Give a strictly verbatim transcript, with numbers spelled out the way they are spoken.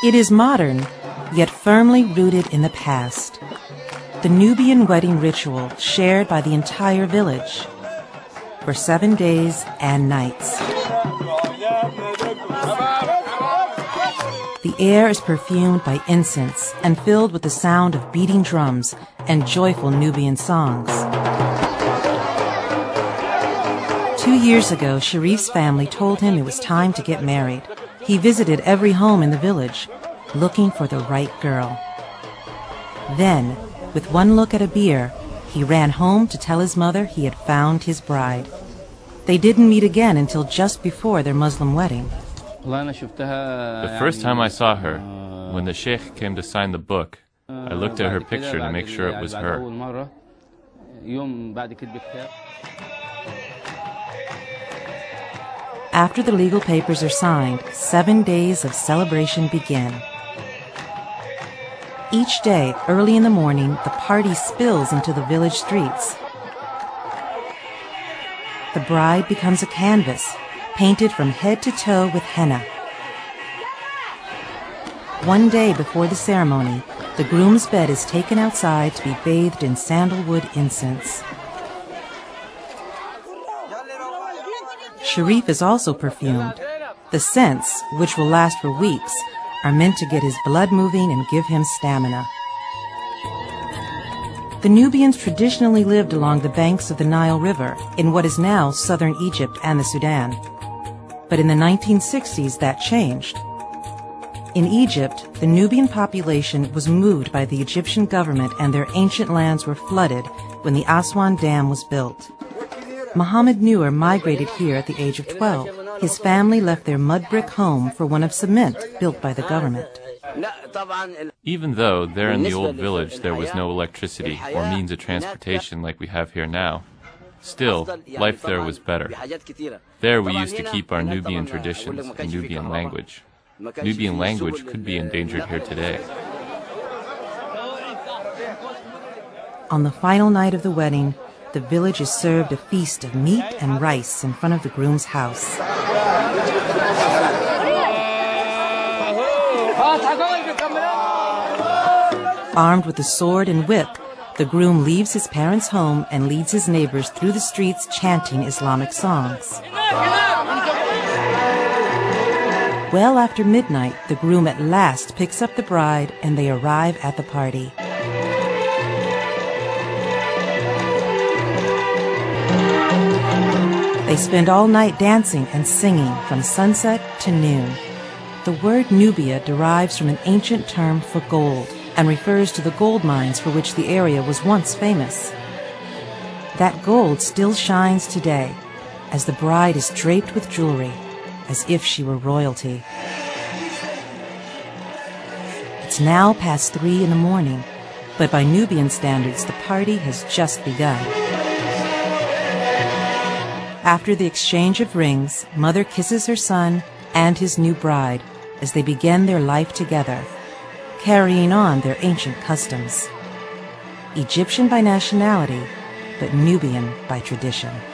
It is modern, yet firmly rooted in the past. The Nubian wedding ritual shared by the entire village for seven days and nights. The air is perfumed by incense and filled with the sound of beating drums and joyful Nubian songs. Two years ago, Sharif's family told him it was time to get married. He visited every home in the village, looking for the right girl. Then, with one look at a beer, he ran home to tell his mother he had found his bride. They didn't meet again until just before their Muslim wedding. The first time I saw her, when the sheikh came to sign the book, I looked at her picture to make sure it was her. After the legal papers are signed, seven days of celebration begin. Each day, early in the morning, the party spills into the village streets. The bride becomes a canvas, painted from head to toe with henna. One day before the ceremony, the groom's bed is taken outside to be bathed in sandalwood incense. Sharif is also perfumed. The scents, which will last for weeks, are meant to get his blood moving and give him stamina. The Nubians traditionally lived along the banks of the Nile River in what is now southern Egypt and the Sudan. But in the nineteen sixties, that changed. In Egypt, the Nubian population was moved by the Egyptian government and their ancient lands were flooded when the Aswan Dam was built. Muhammad Nur migrated here at the age of twelve. His family left their mud brick home for one of cement built by the government. Even though there in the old village there was no electricity or means of transportation like we have here now, still, life there was better. There we used to keep our Nubian traditions and Nubian language. Nubian language could be endangered here today. On the final night of the wedding, the village is served a feast of meat and rice in front of the groom's house. Armed with a sword and whip, the groom leaves his parents' home and leads his neighbors through the streets chanting Islamic songs. Well after midnight, the groom at last picks up the bride and they arrive at the party. They spend all night dancing and singing from sunset to noon. The word Nubia derives from an ancient term for gold and refers to the gold mines for which the area was once famous. That gold still shines today as the bride is draped with jewelry, as if she were royalty. It's now past three in the morning, but by Nubian standards, the party has just begun. After the exchange of rings, mother kisses her son and his new bride as they begin their life together, carrying on their ancient customs. Egyptian by nationality, but Nubian by tradition.